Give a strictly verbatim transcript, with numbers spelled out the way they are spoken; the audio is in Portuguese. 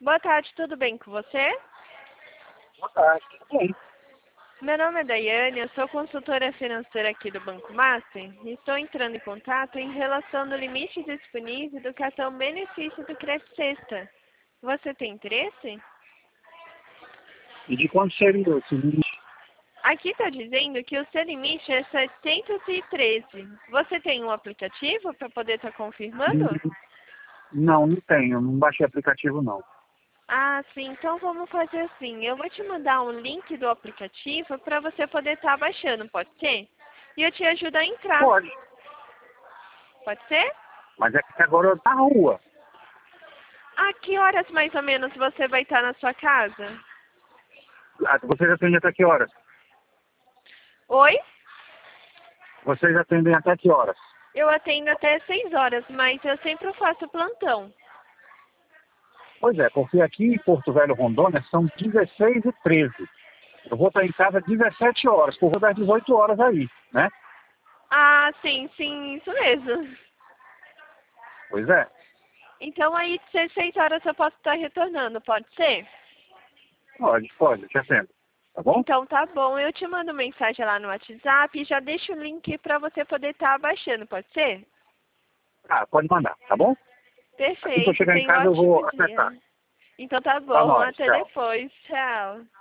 Boa tarde, tudo bem com você? Boa tarde, tudo bem? Meu nome é Daiane, eu sou consultora financeira aqui do Banco Master e estou entrando em contato em relação ao limite disponível do cartão benefício do Crédito Sexta. Você tem interesse? E de quanto seria esse limite? Aqui está dizendo que o seu limite é setecentos e treze. Você tem um aplicativo para poder estar confirmando? Hum, Não, não tenho, não baixei aplicativo não. Ah, sim. Então vamos fazer assim. Eu vou te mandar um link do aplicativo para você poder estar baixando, pode ser? E eu te ajudo a entrar. Pode, Pode ser? mas é que agora eu tô na rua. A que horas mais ou menos você vai estar na sua casa? Ah, Vocês atendem até que horas? Oi? Vocês atendem até que horas? Eu atendo até seis horas, mas eu sempre faço plantão. Pois é, porque aqui em Porto Velho, Rondônia, são dezesseis e treze. Eu vou estar em casa às dezessete horas, por volta das dezoito horas aí, né? Ah, sim, sim, isso mesmo. Pois é, Então aí dezesseis horas eu posso estar retornando, pode ser? pode, pode, te atendo. Tá bom? Então tá bom, eu te mando mensagem lá no WhatsApp e já deixo o link para você poder estar baixando, pode ser? Ah, pode mandar, tá bom? Assim que eu Perfeito, chegar em tenha um casa eu ótimo vou acessar. dia. Então tá Tá bom, nóis, até tchau. depois, tchau.